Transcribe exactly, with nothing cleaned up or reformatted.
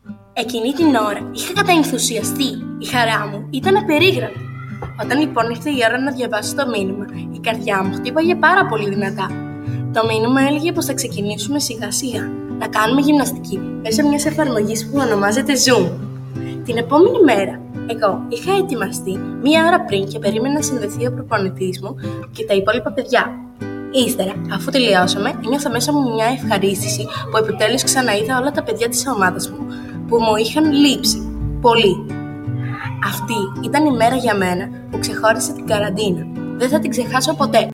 Εκείνη την ώρα είχα καταενθουσιαστεί. Η χαρά μου ήταν απερίγραπτη. Όταν λοιπόν ήρθε η ώρα να διαβάσω το μήνυμα, η καρδιά μου χτύπαγε πάρα πολύ δυνατά. Το μήνυμα έλεγε πως θα ξεκινήσουμε σιγά σιγά να κάνουμε γυμναστική μέσω μιας εφαρμογής που ονομάζεται Zoom. Την επόμενη μέρα, εγώ είχα ετοιμαστεί μία ώρα πριν και περίμενα να συνδεθεί ο προπονητής μου και τα υπόλοιπα παιδιά. Ύστερα, αφού τελειώσαμε, ένιωθα μέσα μου μια ευχαρίστηση που επιτέλους ξαναείδα όλα τα παιδιά της ομάδας μου που μου είχαν λείψει πολύ. Αυτή ήταν η μέρα για μένα που ξεχώρισε την καραντίνα. Δεν θα την ξεχάσω ποτέ.